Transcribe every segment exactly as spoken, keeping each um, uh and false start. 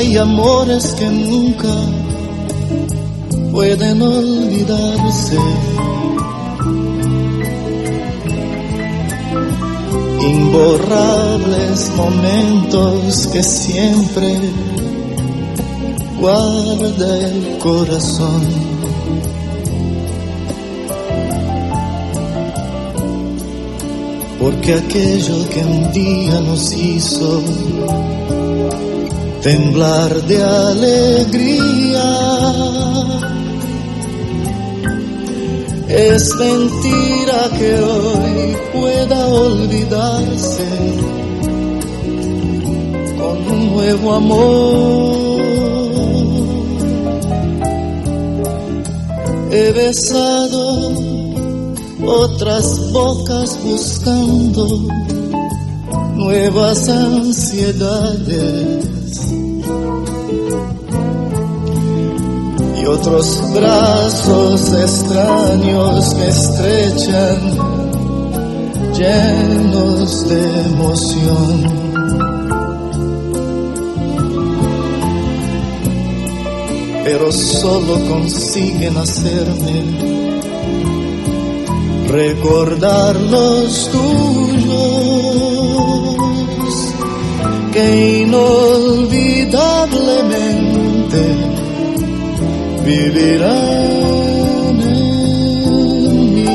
hay amores que nunca pueden olvidarse. Imborrables momentos que siempre guarda el corazón. Porque aquello que un día nos hizo temblar de alegría es mentira que hoy pueda olvidarse con un nuevo amor. He besado otras bocas buscando nuevas ansiedades y otros brazos extraños que estrechan llenos de emoción. Pero solo consiguen hacerme recordar los tuyos que inolvidablemente vivirán en mí.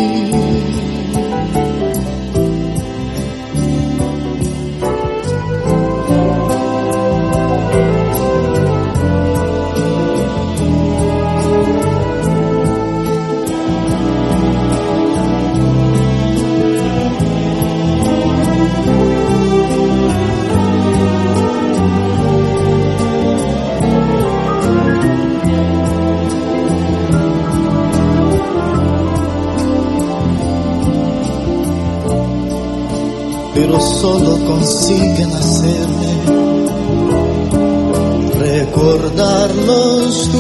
Pero solo consiguen hacerme recordar los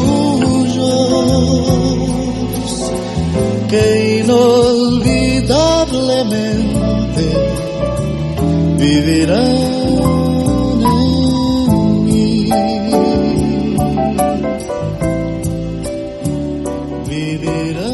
tuyos que inolvidablemente vivirán en mí, vivirán.